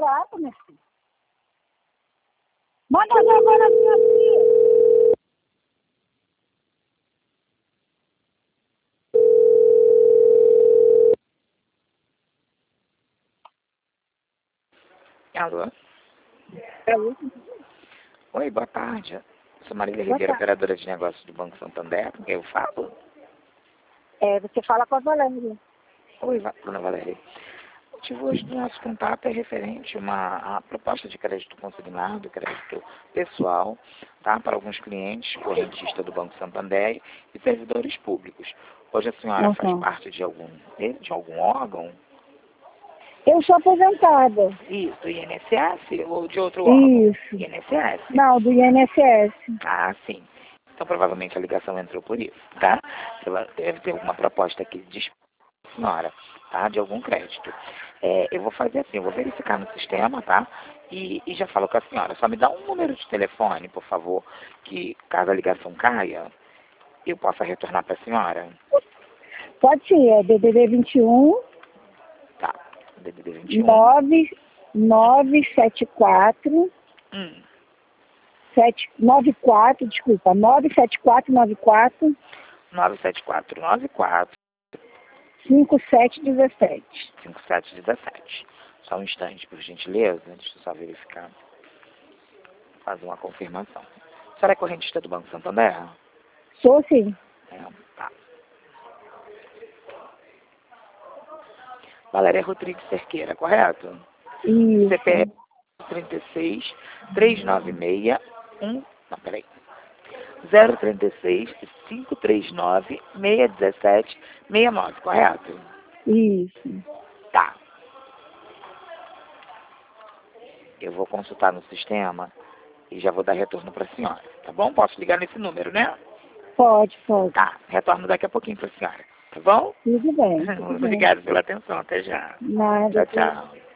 barato, minha filha. Manda agora, minha filha. Alô? Oi, boa tarde. Sou Marília Boa Ribeiro, tarde. operadora de negócios do Banco Santander. Com quem eu falo? Você fala com a Valéria. Oi, dona Valéria. O motivo hoje do nosso contato é referente a proposta de crédito consignado, crédito pessoal, tá? Para alguns clientes, correntistas do Banco Santander e servidores públicos. Hoje a senhora faz parte de algum órgão? Eu sou aposentada. Isso, do INSS ou de outro órgão? Isso. INSS? Não, do INSS. Ah, sim. Então provavelmente a ligação entrou por isso, tá? Ela deve ter alguma proposta aqui de senhora, tá? De algum crédito. Eu vou fazer assim, eu vou verificar no sistema, tá? E já falo com a senhora. Só me dá um número de telefone, por favor, que caso a ligação caia, eu possa retornar para a senhora. Pode ser, é DDD 21 Tá. DDD 21. 974 desculpa, 97494 97494 5717. 5717. Só um instante, por gentileza. Deixa eu só verificar. Fazer uma confirmação. A senhora é correntista do Banco Santander? Sou sim. Tá. Valéria Rodrigues Cerqueira, correto? Isso. CPF 36 396 1. Não, peraí. 036 539 617 69, correto? Isso. Tá. Eu vou consultar no sistema e já vou dar retorno para a senhora, tá bom? Posso ligar nesse número, né? Pode, pode. Tá, retorno daqui a pouquinho para a senhora, tá bom? Tudo bem. Tudo bem. Obrigado pela atenção, até já. Nada. Tchau, tchau.